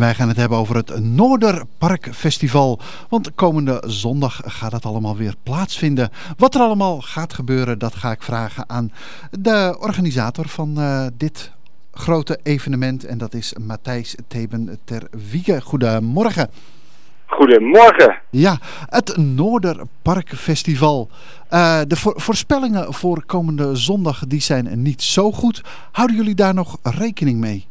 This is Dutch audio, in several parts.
wij gaan het hebben over het Noorderparkfestival. Want komende zondag gaat het allemaal weer plaatsvinden. Wat er allemaal gaat gebeuren, dat ga ik vragen aan de organisator van dit grote evenement. En dat is Matthijs Theben ter Wiege. Goedemorgen. Goedemorgen. Ja, het Noorderparkfestival. De voorspellingen voor komende zondag die zijn niet zo goed. Houden jullie daar nog rekening mee?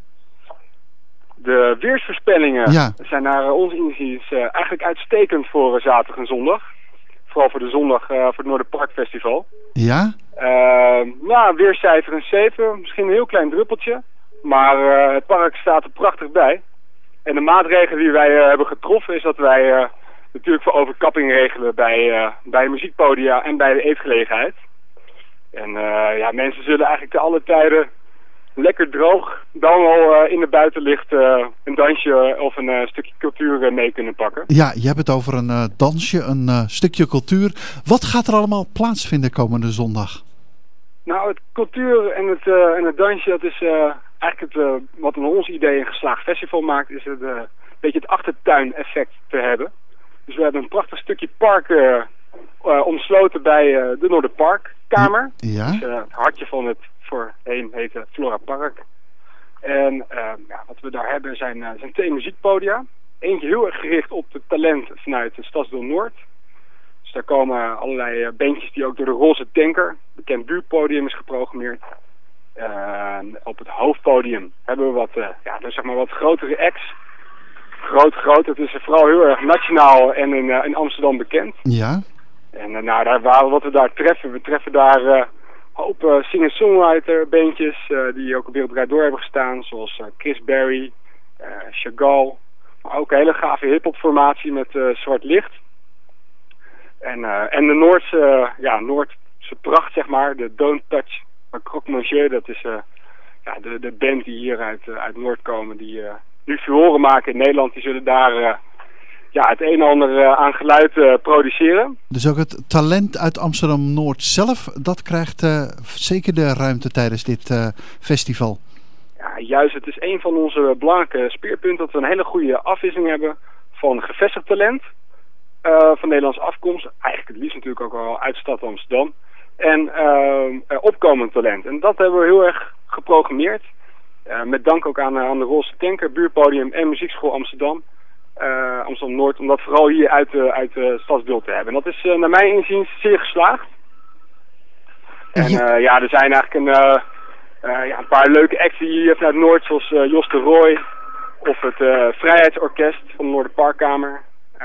De weersvoorspellingen zijn naar ons inziens eigenlijk uitstekend voor zaterdag en zondag. Vooral voor de zondag voor het Noorderparkfestival. Ja? Weerscijfer een 7. Misschien een heel klein druppeltje. Maar het park staat er prachtig bij. En de maatregelen die wij hebben getroffen is dat wij natuurlijk voor overkapping regelen bij muziekpodia en bij de eetgelegenheid. En mensen zullen eigenlijk te alle tijden lekker droog, dan wel in de buitenlicht een dansje of een stukje cultuur mee kunnen pakken. Ja, je hebt het over een dansje, een stukje cultuur. Wat gaat er allemaal plaatsvinden komende zondag? Nou, het cultuur en het dansje, dat is eigenlijk wat naar ons idee een geslaagd festival maakt, is het een beetje het achtertuin-effect te hebben. Dus we hebben een prachtig stukje park omsloten bij de Noorderparkkamer. Ja. Dus, het hartje van het voorheen heette Flora Park. En wat we daar hebben zijn 2 muziekpodia. Eentje heel erg gericht op het talent vanuit het Stadsdeel Noord. Dus daar komen allerlei bandjes die ook door de Roze Tanker, bekend buurtpodium, is geprogrammeerd. Op het hoofdpodium hebben we wat grotere acts. Groot. Het is vooral heel erg nationaal en in Amsterdam bekend. Ja. En wat we daar treffen, we treffen daar hoop singer-songwriter bandjes die ook op Wereldrijd Door hebben gestaan. Zoals Chris Berry, Chagall. Maar ook een hele gave hiphop-formatie met Zwart Licht. En de Noordse pracht, zeg maar, de Don't Touch Croque Monsieur, dat is de band die hier uit Noord komen, die nu furoren maken in Nederland. Die zullen daar het een en ander aan geluid produceren. Dus ook het talent uit Amsterdam-Noord zelf, dat krijgt zeker de ruimte tijdens dit festival. Ja, juist. Het is een van onze belangrijke speerpunten dat we een hele goede afwisseling hebben van gevestigd talent van Nederlandse afkomst. Eigenlijk het liefst natuurlijk ook wel uit de stad Amsterdam. En opkomend talent. En dat hebben we heel erg geprogrammeerd. Met dank ook aan de Roze Tanker, buurtpodium en muziekschool Amsterdam. Amsterdam-Noord, om dat vooral hier uit het stadsdeel te hebben. En dat is naar mijn inziens zeer geslaagd. En er zijn eigenlijk een paar leuke acts hier vanuit Noord, zoals Jos de Rooij of het Vrijheidsorkest van de Noorderparkkamer.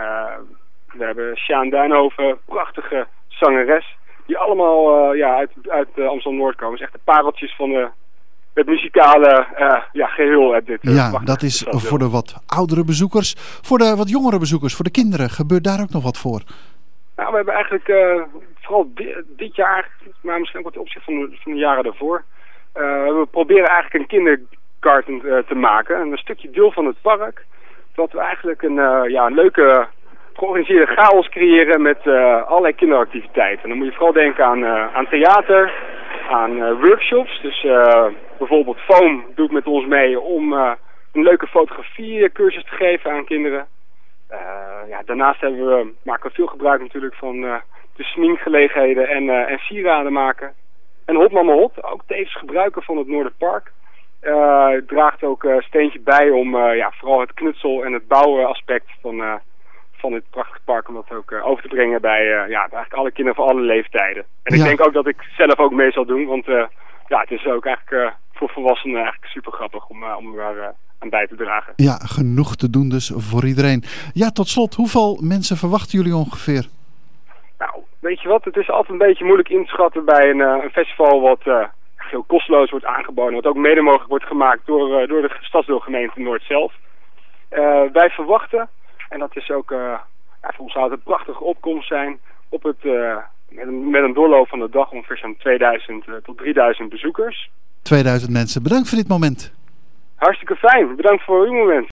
We hebben Sjaan Duinhoven, prachtige zangeres, die allemaal uit Amsterdam-Noord komen. Het is echt de pareltjes van het muzikale geheel uit dit. Dat is voor de wat oudere bezoekers. Voor de wat jongere bezoekers, voor de kinderen, gebeurt daar ook nog wat voor? Nou, we hebben eigenlijk vooral dit jaar, maar misschien ook wat ten opzichte van de jaren daarvoor, we proberen eigenlijk een kindergarten te maken. Een stukje deel van het park, dat we eigenlijk een leuke georganiseerde chaos creëren met allerlei kinderactiviteiten. En dan moet je vooral denken aan theater, aan workshops. Dus bijvoorbeeld Foam doet met ons mee om een leuke fotografiecursus te geven aan kinderen. Daarnaast maken we veel gebruik natuurlijk van de sminkgelegenheden en sieraden maken. En Hot Mama Hot, ook tevens gebruiken van het Noorderpark, draagt ook een steentje bij om vooral het knutsel en het bouwaspect van dit prachtige park, om dat ook over te brengen bij eigenlijk alle kinderen van alle leeftijden. En ik denk ook dat ik zelf ook mee zal doen, want het is ook eigenlijk voor volwassenen eigenlijk super grappig om daar aan bij te dragen. Ja, genoeg te doen dus voor iedereen. Ja, tot slot, hoeveel mensen verwachten jullie ongeveer? Nou, weet je wat, het is altijd een beetje moeilijk in te schatten bij een festival wat heel kosteloos wordt aangeboden, wat ook mede mogelijk wordt gemaakt door de stadsdeelgemeente Noord zelf. Wij verwachten, en dat is ook voor ons zou het een prachtige opkomst zijn, op met een doorloop van de dag ongeveer zo'n 2000 tot 3000 bezoekers. 2000 mensen. Bedankt voor dit moment. Hartstikke fijn. Bedankt voor uw moment.